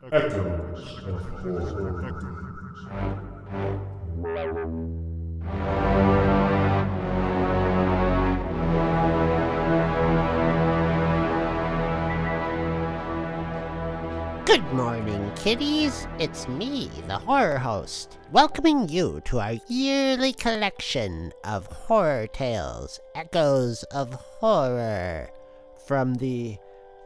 Echoes of Horror. Good morning, kiddies. It's me, the horror host, welcoming you to our yearly collection of horror tales, Echoes of Horror, from the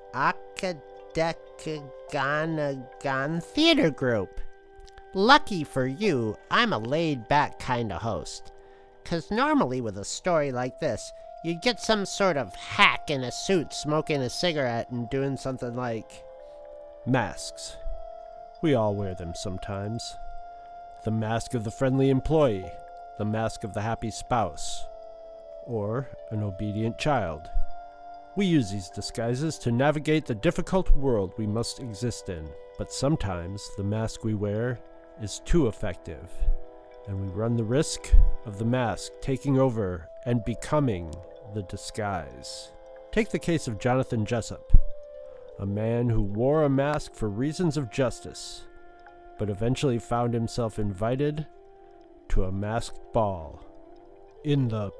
Akadekaganagan Theater Group. Lucky for you, I'm a laid-back kind of host, 'cause normally with a story like this, you'd get some sort of hack in a suit smoking a cigarette and doing something like... Masks. We all wear them sometimes. The mask of the friendly employee, the mask of the happy spouse, or an obedient child. We use these disguises to navigate the difficult world we must exist in, but sometimes the mask we wear is too effective, and we run the risk of the mask taking over and becoming the disguise. Take the case of Jonathan Jessup, a man who wore a mask for reasons of justice, but eventually found himself invited to a masked ball in the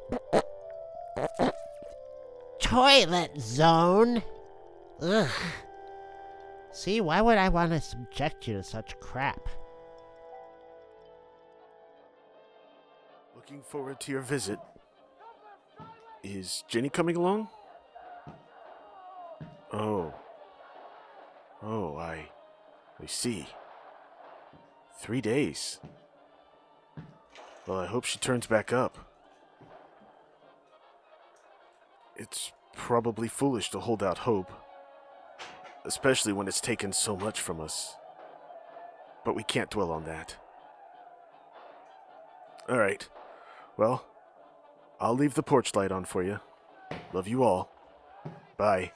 toilet zone. Ugh. See, why would I want to subject you to such crap? Looking forward to your visit. Is Jenny coming along? Oh, I see. 3 days. Well, I hope she turns back up. It's probably foolish to hold out hope, especially when it's taken so much from us. But we can't dwell on that. All right. Well, I'll leave the porch light on for you. Love you all. Bye.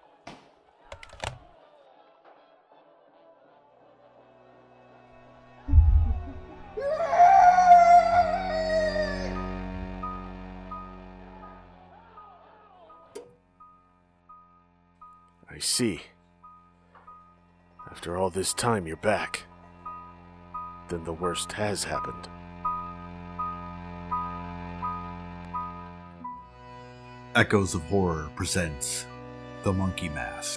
I see. After all this time, you're back. Then the worst has happened. Echoes of Horror presents The Monkey Mask.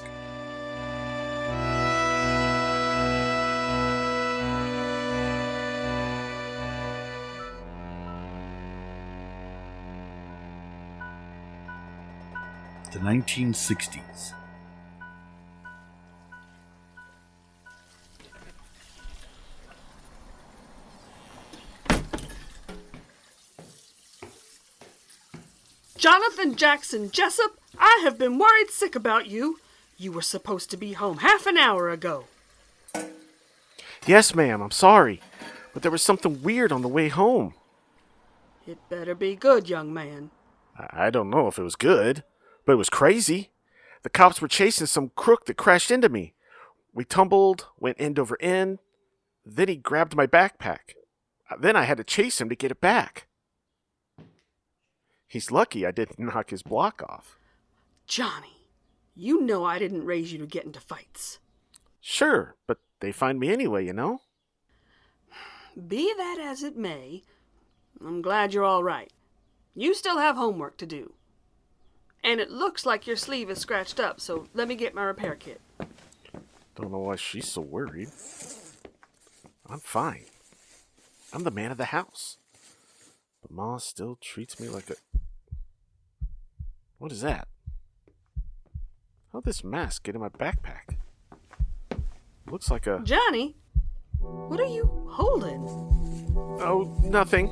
The 1960s. Jonathan Jackson Jessup, I have been worried sick about you. You were supposed to be home half an hour ago. Yes, ma'am, I'm sorry. But there was something weird on the way home. It better be good, young man. I don't know if it was good, but it was crazy. The cops were chasing some crook that crashed into me. We tumbled, went end over end. Then he grabbed my backpack. Then I had to chase him to get it back. He's lucky I didn't knock his block off. Johnny, you know I didn't raise you to get into fights. Sure, but they find me anyway, you know? Be that as it may, I'm glad you're all right. You still have homework to do. And it looks like your sleeve is scratched up, so let me get my repair kit. Don't know why she's so worried. I'm fine. I'm the man of the house. But Ma still treats me like a... What is that? How'd this mask get in my backpack? Looks like a... Johnny, what are you holding? Oh, nothing.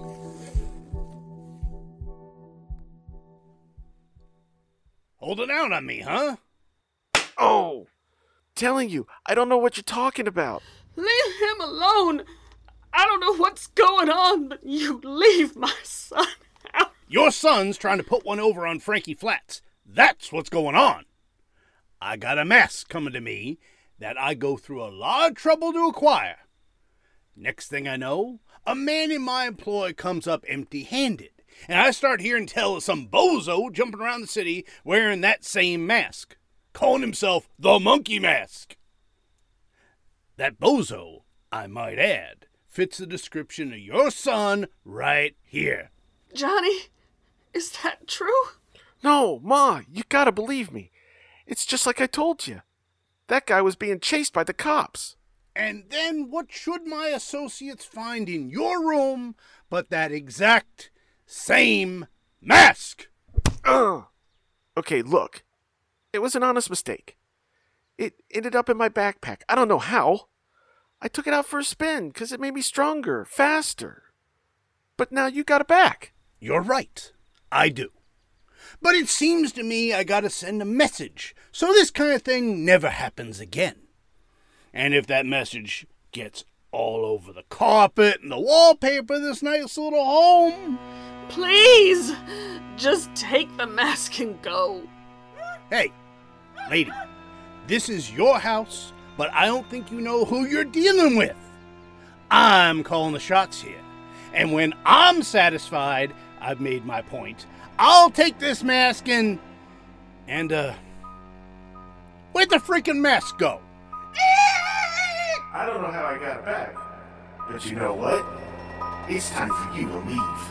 Holding out on me, huh? Oh! Telling you, I don't know what you're talking about. Leave him alone. I don't know what's going on, but you leave my son out. Your son's trying to put one over on Frankie Flats. That's what's going on. I got a mask coming to me that I go through a lot of trouble to acquire. Next thing I know, a man in my employ comes up empty-handed, and I start hearing tell of some bozo jumping around the city wearing that same mask, calling himself the Monkey Mask. That bozo, I might add, fits the description of your son right here. Johnny, is that true? No, Ma, you gotta believe me. It's just like I told you. That guy was being chased by the cops. And then what should my associates find in your room but that exact same mask? Okay, look. It was an honest mistake. It ended up in my backpack. I don't know how. I took it out for a spin because it made me stronger, faster. But now you got it back. You're right. I do. But it seems to me I gotta send a message so this kind of thing never happens again. And if that message gets all over the carpet and the wallpaper of this nice little home... Please, just take the mask and go. Hey, lady, this is your house, but I don't think you know who you're dealing with. I'm calling the shots here. And when I'm satisfied I've made my point, I'll take this mask and where'd the freaking mask go? I don't know how I got it back. But you know what? It's time for you to leave.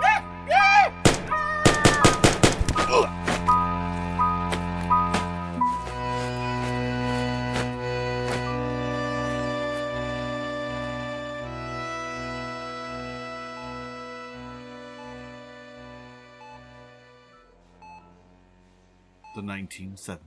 The 1970s.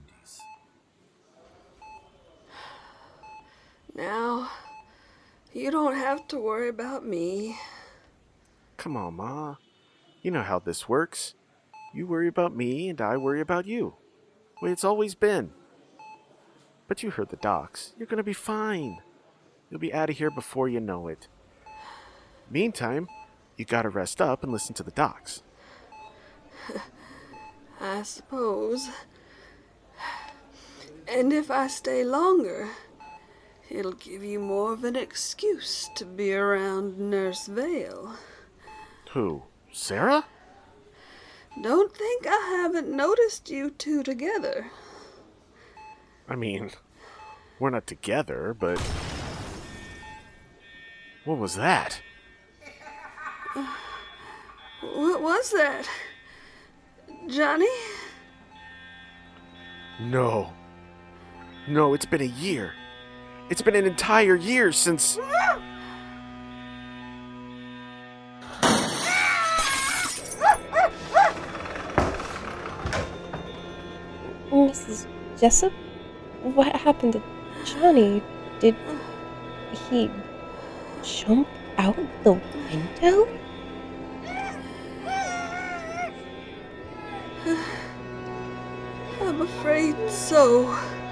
Now, you don't have to worry about me. Come on, Ma. You know how this works. You worry about me and I worry about you. The way it's always been. But you heard the docs. You're gonna be fine. You'll be out of here before you know it. Meantime, you gotta rest up and listen to the docs. I suppose. And if I stay longer, it'll give you more of an excuse to be around Nurse Vale. Who? Sarah? Don't think I haven't noticed you two together. I mean, we're not together, but... What was that? What was that? Johnny? No. No, it's been a year. It's been an entire year since... Mrs. Jessup? What happened to Johnny? Did he jump out the window? I'm afraid so.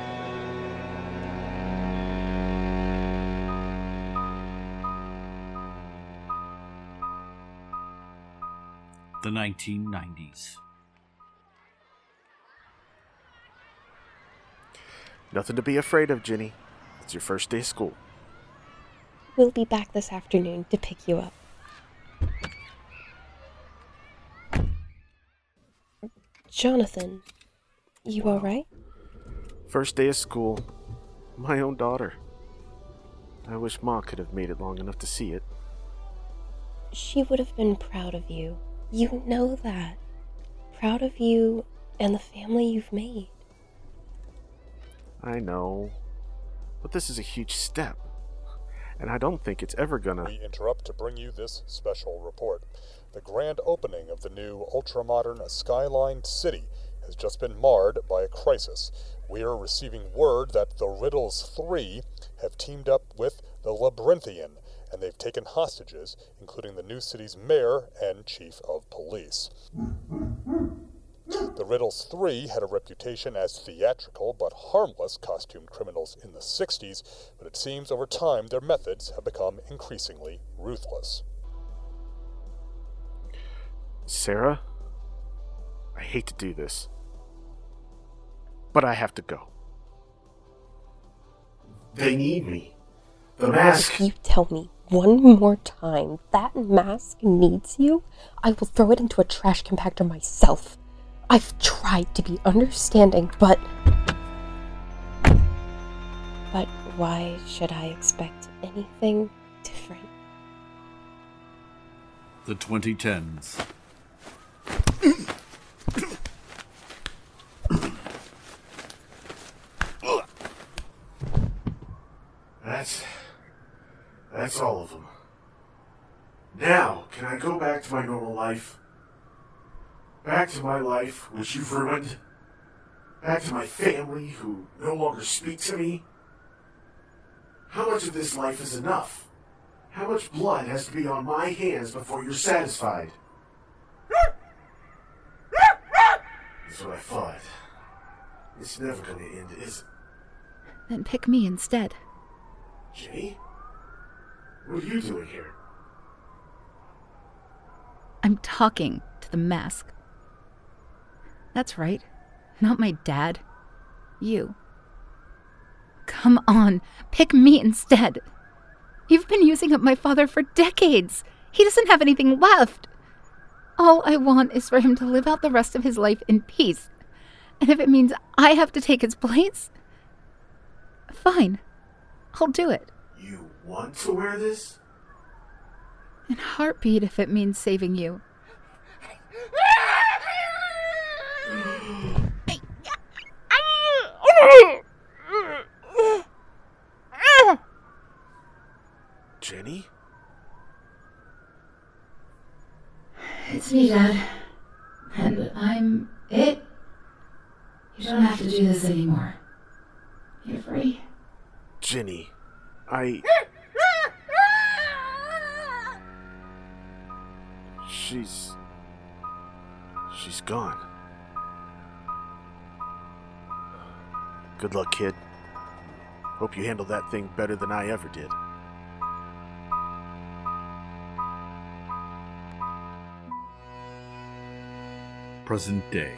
The 1990s. Nothing to be afraid of, Ginny. It's your first day of school. We'll be back this afternoon to pick you up. Jonathan, you alright? First day of school. My own daughter. I wish Ma could have made it long enough to see it. She would have been proud of you. You know that. Proud of you and the family you've made. I know. But this is a huge step. And I don't think it's ever gonna... We interrupt to bring you this special report. The grand opening of the new ultra-modern Skyline City has just been marred by a crisis. We are receiving word that the Riddles 3 have teamed up with the Labyrinthian, and they've taken hostages, including the new city's mayor and chief of police. The Riddles 3 had a reputation as theatrical but harmless costumed criminals in the 60s, but it seems over time their methods have become increasingly ruthless. Sarah, I hate to do this, but I have to go. They need me. The mask. If you tell me one more time that mask needs you, I will throw it into a trash compactor myself. I've tried to be understanding, but why should I expect anything different? The 2010s. That's all of them. Now, can I go back to my normal life? Back to my life, which you've ruined? Back to my family, who no longer speak to me? How much of this life is enough? How much blood has to be on my hands before you're satisfied? That's what I thought. It's never gonna end, is it? Then pick me instead. Jenny? What are you doing here? I'm talking to the mask. That's right. Not my dad. You. Come on, pick me instead. You've been using up my father for decades. He doesn't have anything left. All I want is for him to live out the rest of his life in peace. And if it means I have to take his place, fine. I'll do it. You want to wear this? In a heartbeat if it means saving you. Jenny? It's me, Dad. And I'm it. You don't have to do this anymore. You're free. Jenny, She's gone. Good luck, kid. Hope you handled that thing better than I ever did. Present day.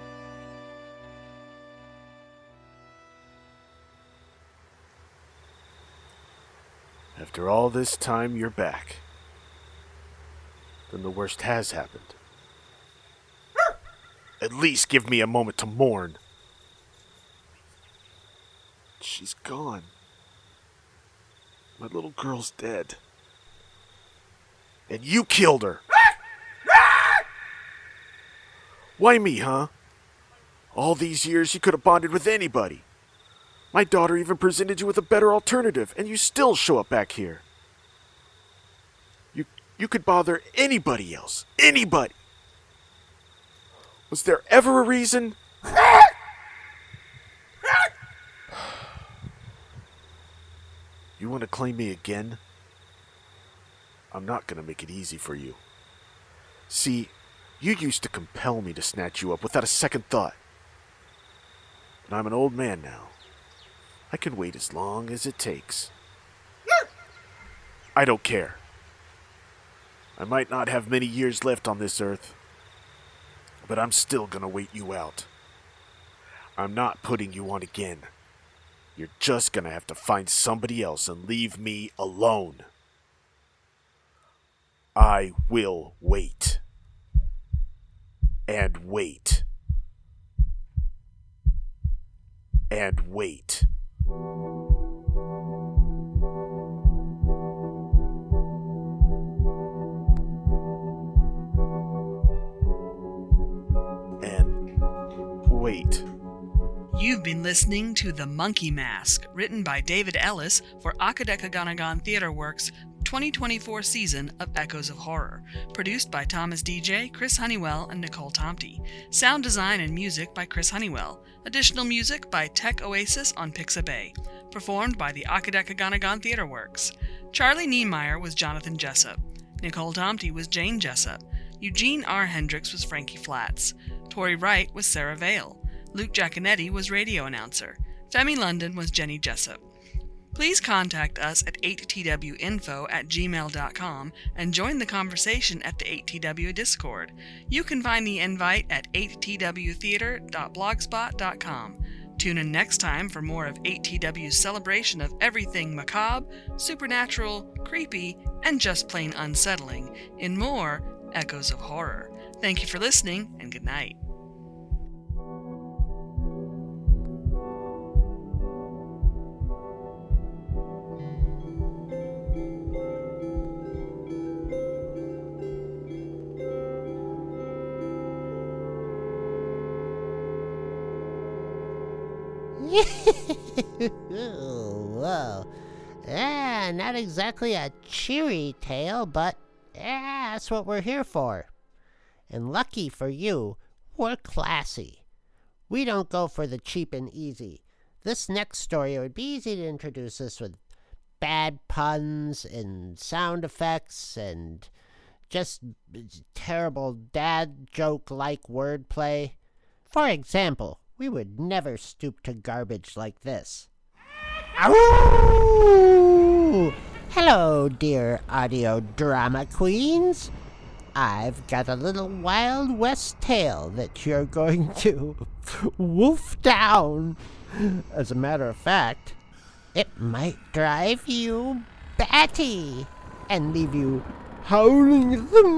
After all this time, you're back. Then the worst has happened. At least give me a moment to mourn. She's gone. My little girl's dead. And you killed her. Why me, huh? All these years you could have bonded with anybody. My daughter even presented you with a better alternative, and you still show up back here. You could bother anybody else. Anybody. Was there ever a reason? You want to claim me again? I'm not going to make it easy for you. See, you used to compel me to snatch you up without a second thought. But I'm an old man now. I can wait as long as it takes. I don't care. I might not have many years left on this earth, but I'm still gonna wait you out. I'm not putting you on again. You're just gonna have to find somebody else and leave me alone. I will wait. And wait. And wait. Wait. You've been listening to The Monkey Mask, written by David Ellis for Akadekaganagan Theater Works' 2024 season of Echoes of Horror, produced by Thomas DJ, Chris Honeywell, and Nicole Tomte. Sound design and music by Chris Honeywell. Additional music by Tech Oasis on Pixabay. Performed by the Akadekaganagan Theater Works. Charlie Niemeyer was Jonathan Jessup. Nicole Tomte was Jane Jessup. Eugene R. Hendricks was Frankie Flatts. Tori Wright was Sarah Vale. Luke Giaconetti was radio announcer. Femi London was Jenny Jessup. Please contact us at 8twinfo@gmail.com and join the conversation at the 8TW Discord. You can find the invite at 8twtheater.blogspot.com. Tune in next time for more of 8TW's celebration of everything macabre, supernatural, creepy, and just plain unsettling in more Echoes of Horror. Thank you for listening, and good night. Whoa. Not exactly a cheery tale, but that's what we're here for. And lucky for you, we're classy. We don't go for the cheap and easy. This next story, would be easy to introduce us with bad puns and sound effects and just terrible dad joke-like wordplay. For example, we would never stoop to garbage like this. Ow! Hello, dear audio drama queens. I've got a little Wild West tale that you're going to wolf down. As a matter of fact, it might drive you batty and leave you howling at the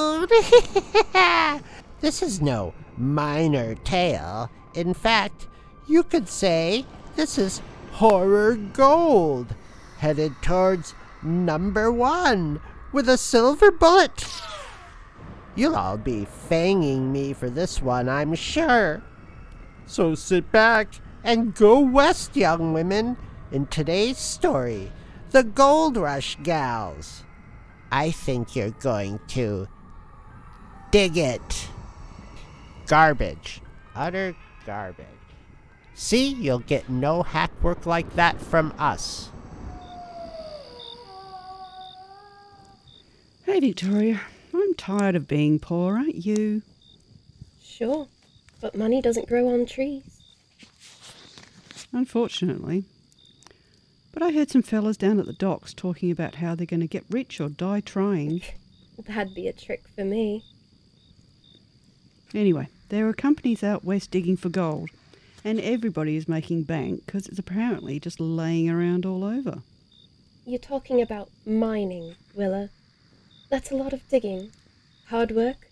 moon. This is no minor tale. In fact, you could say this is horror gold, headed towards #1 with a silver bullet. You'll all be fanging me for this one, I'm sure. So sit back and go west, young women, in today's story, The Gold Rush Gals. I think you're going to dig it. Garbage. Utter garbage. See, you'll get no hack work like that from us. Hey, Victoria. I'm tired of being poor, aren't you? Sure, but money doesn't grow on trees. Unfortunately. But I heard some fellas down at the docks talking about how they're going to get rich or die trying. That'd be a trick for me. Anyway, there are companies out west digging for gold, and everybody is making bank because it's apparently just laying around all over. You're talking about mining, Willa. That's a lot of digging. Hard work.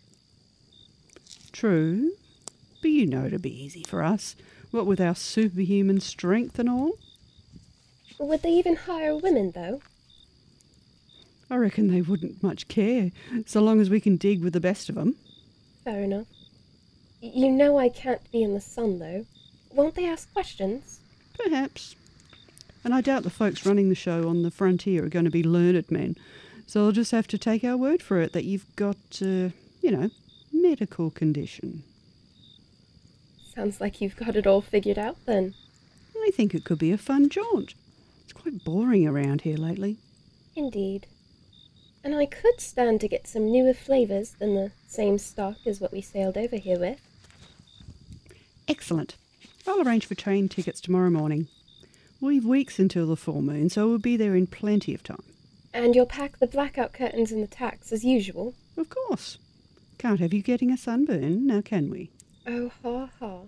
True, but you know it'd be easy for us, what with our superhuman strength and all. Would they even hire women, though? I reckon they wouldn't much care, so long as we can dig with the best of them. Fair enough. You know I can't be in the sun, though. Won't they ask questions? Perhaps. And I doubt the folks running the show on the frontier are going to be learned men, so I'll just have to take our word for it that you've got, medical condition. Sounds like you've got it all figured out, then. I think it could be a fun jaunt. It's quite boring around here lately. Indeed. And I could stand to get some newer flavours than the same stock as what we sailed over here with. Excellent. I'll arrange for train tickets tomorrow morning. We've weeks until the full moon, so we'll be there in plenty of time. And you'll pack the blackout curtains and the tacks as usual? Of course. Can't have you getting a sunburn, now can we? Oh, ha, ha.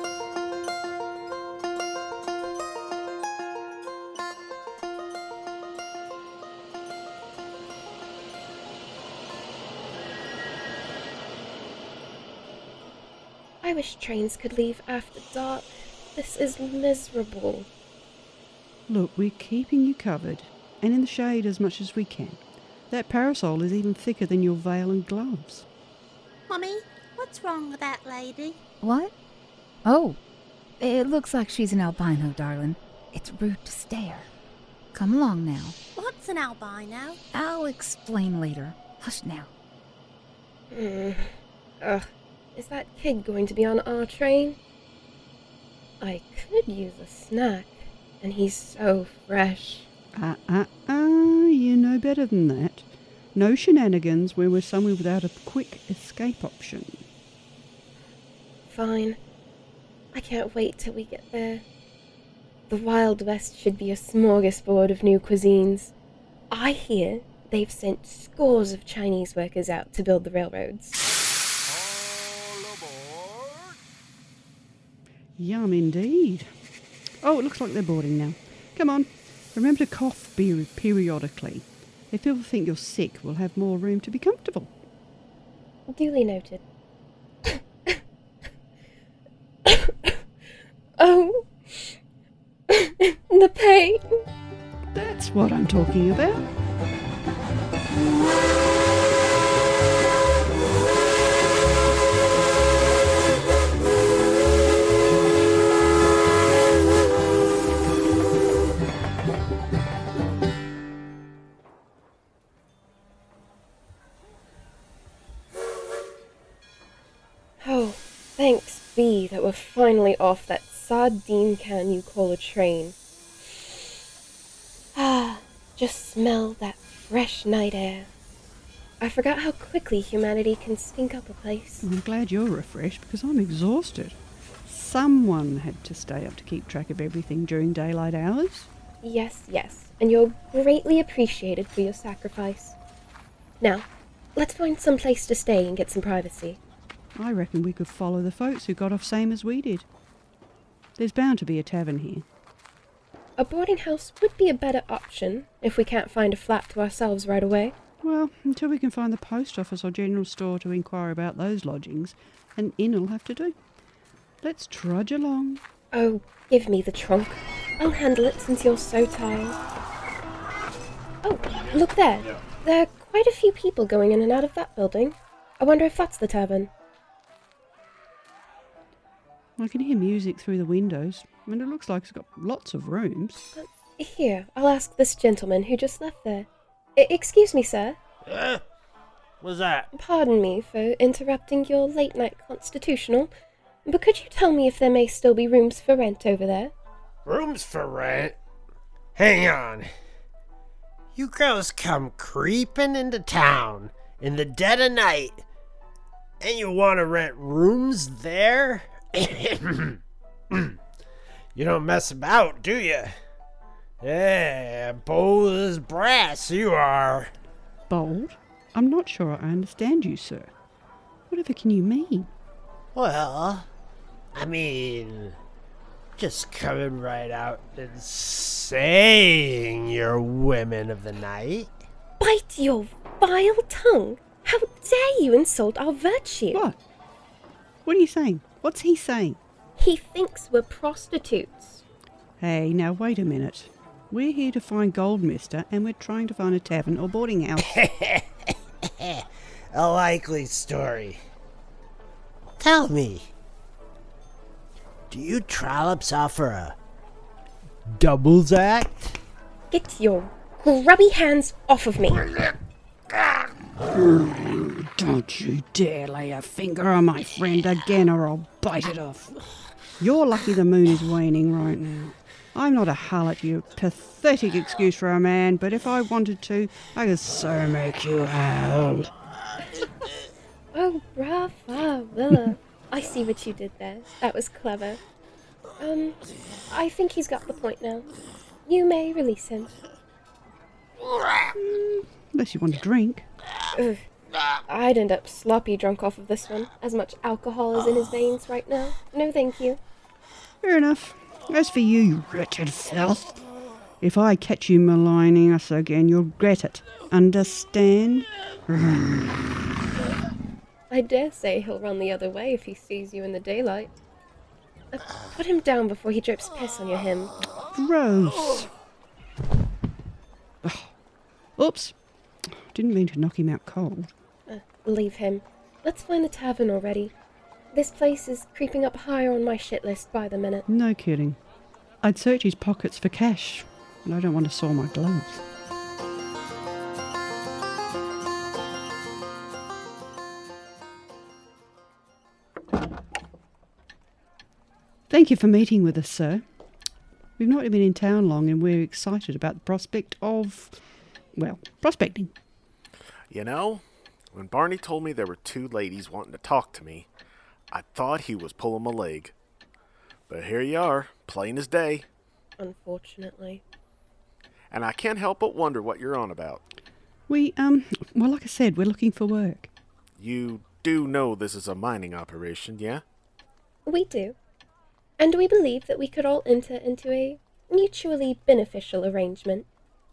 I wish trains could leave after dark. This is miserable. Look, we're keeping you covered, and in the shade as much as we can. That parasol is even thicker than your veil and gloves. Mummy, what's wrong with that lady? What? Oh, it looks like she's an albino, darling. It's rude to stare. Come along now. What's an albino? I'll explain later. Hush now. Is that kid going to be on our train? I could use a snack, and he's so fresh. You know better than that. No shenanigans when we're somewhere without a quick escape option. Fine. I can't wait till we get there. The Wild West should be a smorgasbord of new cuisines. I hear they've sent scores of Chinese workers out to build the railroads. Yum indeed. Oh, it looks like they're boarding now. Come on, remember to cough periodically. If people think you're sick, we'll have more room to be comfortable. Duly noted. Oh, the pain. That's what I'm talking about. Oh, thanks be that we're finally off that sardine can you call a train. Ah, just smell that fresh night air. I forgot how quickly humanity can stink up a place. I'm glad you're refreshed because I'm exhausted. Someone had to stay up to keep track of everything during daylight hours. Yes, and you're greatly appreciated for your sacrifice. Now, let's find some place to stay and get some privacy. I reckon we could follow the folks who got off same as we did. There's bound to be a tavern here. A boarding house would be a better option if we can't find a flat to ourselves right away. Well, until we can find the post office or general store to inquire about those lodgings, an inn will have to do. Let's trudge along. Oh, give me the trunk. I'll handle it since you're so tired. Oh, look there. There are quite a few people going in and out of that building. I wonder if that's the tavern. I can hear music through the windows, and it looks like it's got lots of rooms. Here, I'll ask this gentleman who just left there. Excuse me, sir. What's that? Pardon me for interrupting your late-night constitutional, but could you tell me if there may still be rooms for rent over there? Rooms for rent? Hang on. You girls come creeping into town in the dead of night, and you want to rent rooms there? You don't mess about, do you? Yeah, bold as brass you are. Bold? I'm not sure I understand you, sir. Whatever can you mean? Well, I mean, just coming right out and saying you're women of the night. Bite your vile tongue! How dare you insult our virtue? What? What are you saying? What's he saying? He thinks we're prostitutes. Hey, now wait a minute. We're here to find gold, mister, and we're trying to find a tavern or boarding house. A likely story. Tell me, do you trollops offer a doubles act? Get your grubby hands off of me. Don't you dare lay a finger on my friend again or I'll bite it off. You're lucky the moon is waning right now. I'm not a harlot, you pathetic excuse for a man, but if I wanted to, I could so make you howl. Oh, brava, Willa. I see what you did there. That was clever. I think he's got the point now. You may release him. Unless you want a drink. Ugh. I'd end up sloppy drunk off of this one. As much alcohol is in his veins right now. No thank you. Fair enough. As for you, you wretched filth, if I catch you maligning us again, you'll regret it. Understand? I dare say he'll run the other way if he sees you in the daylight. Put him down before he drips piss on your hem. Gross. Oh. Oops. Didn't mean to knock him out cold. Leave him. Let's find the tavern already. This place is creeping up higher on my shit list by the minute. No kidding. I'd search his pockets for cash, and I don't want to soil my gloves. Thank you for meeting with us, sir. We've not been in town long and we're excited about the prospect of, well, prospecting. You know, when Barney told me there were two ladies wanting to talk to me, I thought he was pulling my leg. But here you are, plain as day. Unfortunately. And I can't help but wonder what you're on about. Well, like I said, we're looking for work. You do know this is a mining operation, yeah? We do. And we believe that we could all enter into a mutually beneficial arrangement.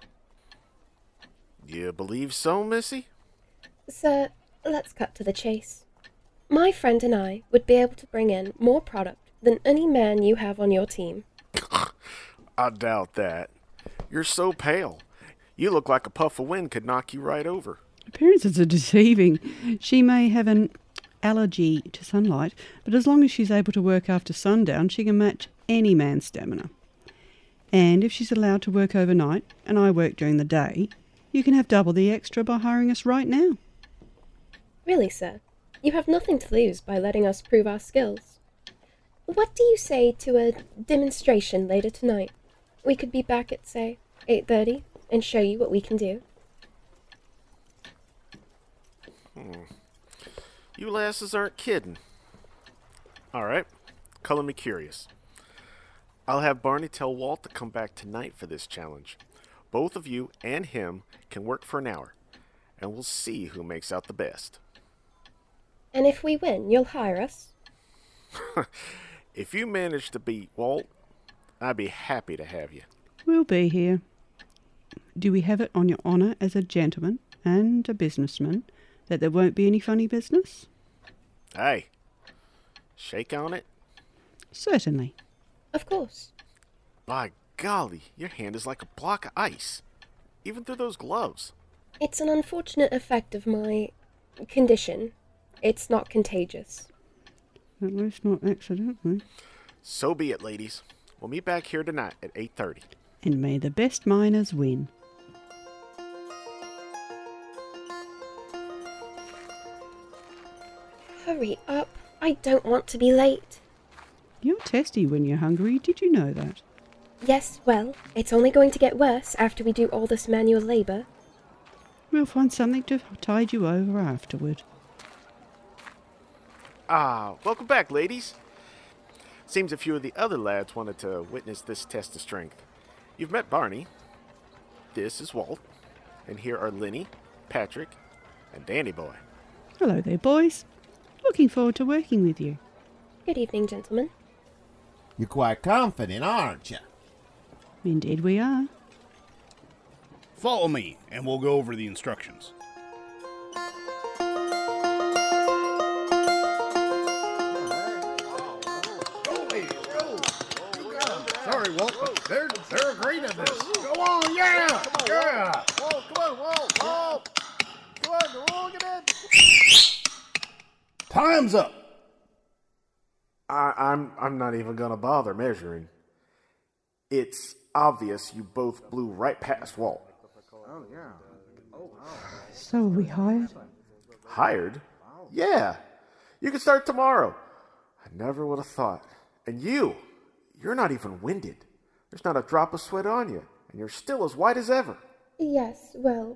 You believe so, Missy? Sir, let's cut to the chase. My friend and I would be able to bring in more product than any man you have on your team. I doubt that. You're so pale. You look like a puff of wind could knock you right over. Appearances are deceiving. She may have an allergy to sunlight, but as long as she's able to work after sundown, she can match any man's stamina. And if she's allowed to work overnight, and I work during the day, you can have double the extra by hiring us right now. Really, sir? You have nothing to lose by letting us prove our skills. What do you say to a demonstration later tonight? We could be back at, say, 8:30 and show you what we can do. You lasses aren't kidding. All right, color me curious. I'll have Barney tell Walt to come back tonight for this challenge. Both of you and him can work for an hour, and we'll see who makes out the best. And if we win, you'll hire us? If you manage to beat Walt, I'd be happy to have you. We'll be here. Do we have it on your honour as a gentleman and a businessman that there won't be any funny business? Hey, shake on it? Certainly. Of course. By golly, your hand is like a block of ice, even through those gloves. It's an unfortunate effect of my condition. It's not contagious. At least not accidentally. So be it, ladies. We'll meet back here tonight at 8:30. And may the best miners win. Hurry up. I don't want to be late. You're testy when you're hungry. Did you know that? Yes, well, it's only going to get worse after we do all this manual labour. We'll find something to tide you over afterward. Welcome back, ladies. Seems a few of the other lads wanted to witness this test of strength. You've met Barney. This is Walt. And here are Lenny, Patrick, and Danny Boy. Hello there, boys. Looking forward to working with you. Good evening, gentlemen. You're quite confident, aren't you? Indeed we are. Follow me, and we'll go over the instructions. Sorry, Walt, but they're agreeing to this. Go on, yeah! Yeah! Whoa, come on, whoa! Come on, roll it in! Time's up! I'm not even gonna bother measuring. It's obvious you both blew right past Walt. Oh, yeah. Oh, wow. So are we hired? Hired? Yeah. You can start tomorrow. I never would have thought. And you're not even winded. There's not a drop of sweat on you, and you're still as white as ever. Yes, well,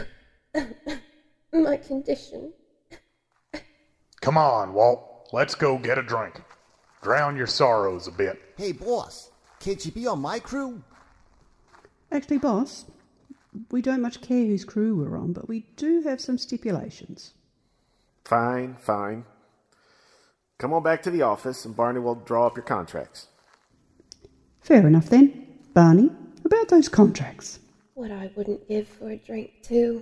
my condition. Come on, Walt. Let's go get a drink. Drown your sorrows a bit. Hey, boss, can't you be on my crew? Actually, boss, we don't much care whose crew we're on, but we do have some stipulations. Fine. Come on back to the office, and Barney will draw up your contracts. Fair enough, then. Barney, about those contracts. What I wouldn't give for a drink, too.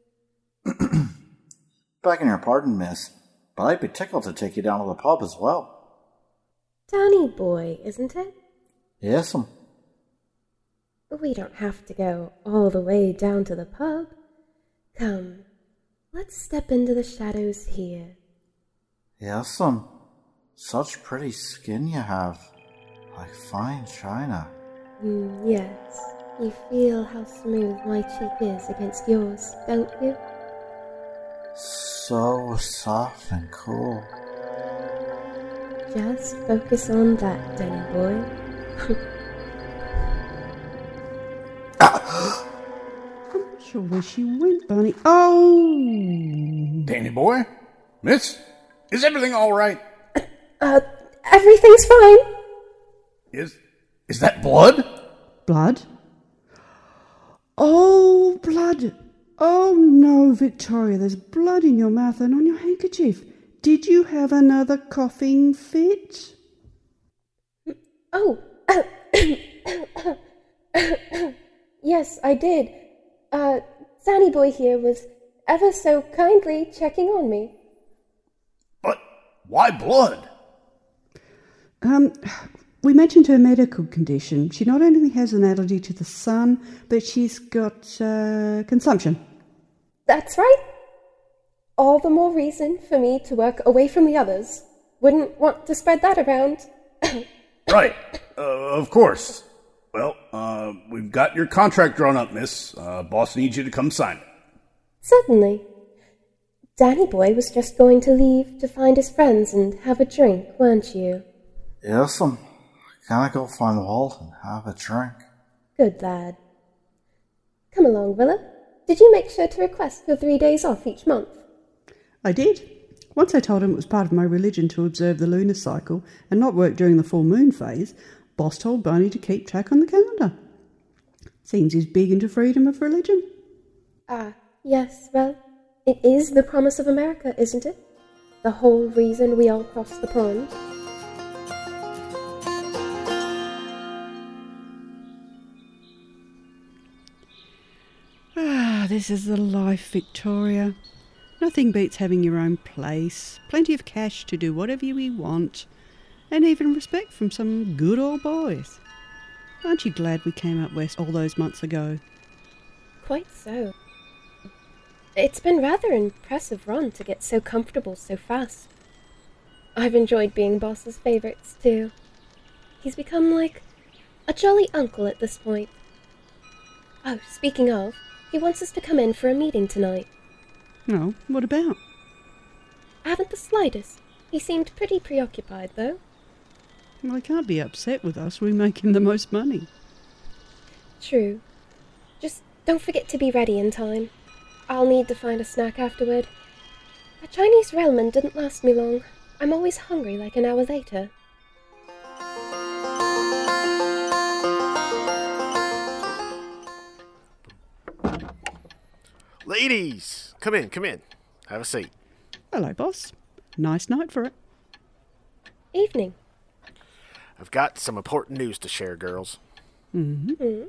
Begging your pardon, miss, but I'd be tickled to take you down to the pub as well. Danny Boy, isn't it? Yes'm. We don't have to go all the way down to the pub. Come, let's step into the shadows here. Yes'm. Such pretty skin you have. Like fine china. Yes. You feel how smooth my cheek is against yours, don't you? So soft and cool. Just focus on that, Danny Boy. I'm not sure where she went, Barney. Oh! Danny Boy? Miss? Is everything all right? Everything's fine. Is that blood? Blood? Oh, blood. Oh, no, Victoria, there's blood in your mouth and on your handkerchief. Did you have another coughing fit? Oh. Yes, I did. Danny Boy here was ever so kindly checking on me. But why blood? We mentioned her medical condition. She not only has an allergy to the sun, but she's got consumption. That's right. All the more reason for me to work away from the others. Wouldn't want to spread that around. Right. Of course. Well, we've got your contract drawn up, miss. Boss needs you to come sign it. Certainly. Danny Boy was just going to leave to find his friends and have a drink, weren't you? Yes, I'm gonna go find Walt and have a drink. Good lad. Come along, Willa. Did you make sure to request your 3 days off each month? I did. Once I told him it was part of my religion to observe the lunar cycle and not work during the full moon phase, Boss told Barney to keep track on the calendar. Seems he's big into freedom of religion. Yes, well, it is the promise of America, isn't it? The whole reason we all crossed the pond. This is the life, Victoria. Nothing beats having your own place, plenty of cash to do whatever we want, and even respect from some good old boys. Aren't you glad we came up west all those months ago? Quite so. It's been rather an impressive run to get so comfortable so fast. I've enjoyed being Boss's favourites too. He's become like a jolly uncle at this point. Oh, speaking of, he wants us to come in for a meeting tonight. Oh, what about? I haven't the slightest. He seemed pretty preoccupied, though. Well, he can't be upset with us. We make him the most money. True. Just don't forget to be ready in time. I'll need to find a snack afterward. A Chinese railman didn't last me long. I'm always hungry like an hour later. Ladies, come in. Have a seat. Hello, boss. Nice night for it. Evening. I've got some important news to share, girls. Mm-hmm.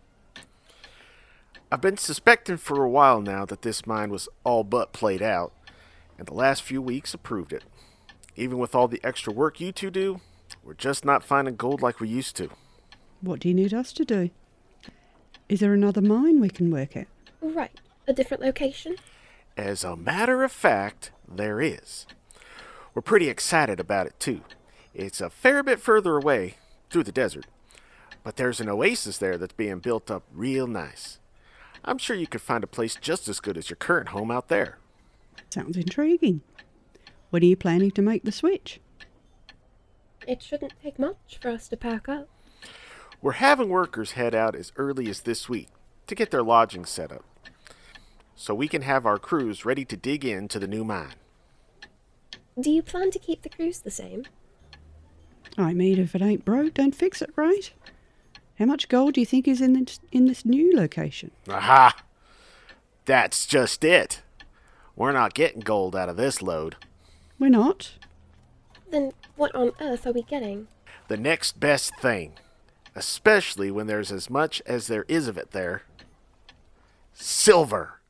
I've been suspecting for a while now that this mine was all but played out, and the last few weeks have proved it. Even with all the extra work you two do, we're just not finding gold like we used to. What do you need us to do? Is there another mine we can work at? Right. A different location? As a matter of fact, there is. We're pretty excited about it, too. It's a fair bit further away, through the desert. But there's an oasis there that's being built up real nice. I'm sure you could find a place just as good as your current home out there. Sounds intriguing. When are you planning to make the switch? It shouldn't take much for us to pack up. We're having workers head out as early as this week to get their lodging set up, so we can have our crews ready to dig into the new mine. Do you plan to keep the crews the same? I mean, if it ain't broke, don't fix it, right? How much gold do you think is in this new location? Aha! That's just it. We're not getting gold out of this load. We're not? Then what on earth are we getting? The next best thing. Especially when there's as much as there is of it there. Silver.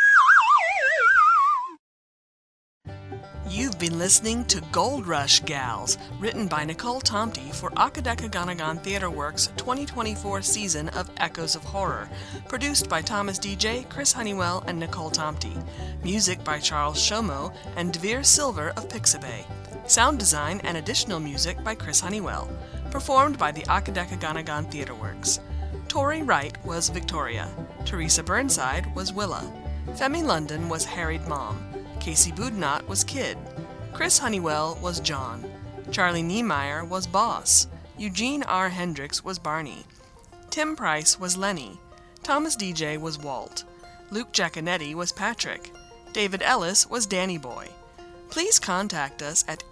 You've been listening to Gold Rush Gals, written by Nicole Tomte for Akadekaganagan Theatre Works' 2024 season of Echoes of Horror, produced by Thomas DJ, Chris Honeywell, and Nicole Tomte. Music by Charles Shomo and Devere Silver of Pixabay. Sound design and additional music by Chris Honeywell. Performed by the Akadekaganagan Theatre Works. Tori Wright was Victoria. Teresa Burnside was Willa. Femi London was Harried Mom. Casey Boudnot was Kid. Chris Honeywell was John. Charlie Niemeyer was Boss. Eugene R. Hendricks was Barney. Tim Price was Lenny. Thomas DJ was Walt. Luke Giaconetti was Patrick. David Ellis was Danny Boy. Please contact us at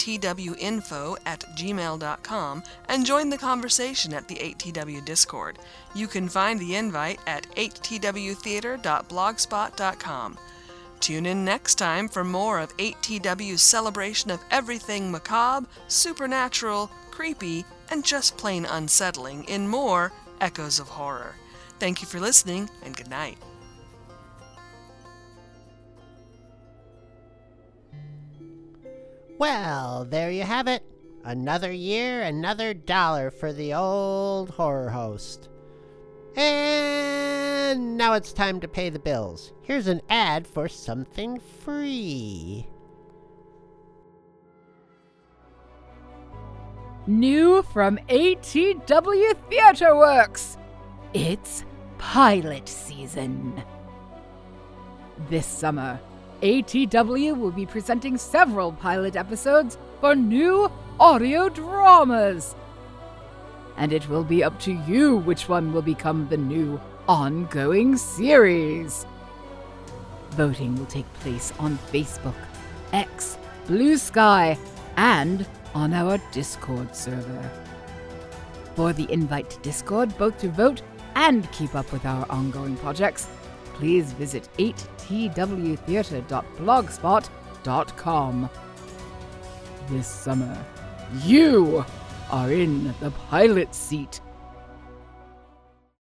8twinfo@gmail.com and join the conversation at the 8TW Discord. You can find the invite at 8twtheater.blogspot.com. Tune in next time for more of 8TW's celebration of everything macabre, supernatural, creepy, and just plain unsettling in more Echoes of Horror. Thank you for listening, and good night. Well, there you have it. Another year, another dollar for the old horror host. And now it's time to pay the bills. Here's an ad for something free. New from ATW Theatre Works, it's pilot season. This summer, ATW will be presenting several pilot episodes for new audio dramas. And it will be up to you which one will become the new ongoing series. Voting will take place on Facebook, X, Blue Sky, and on our Discord server. For the invite to Discord, both to vote and keep up with our ongoing projects, please visit 8twtheatre.blogspot.com. This summer, you are in the pilot seat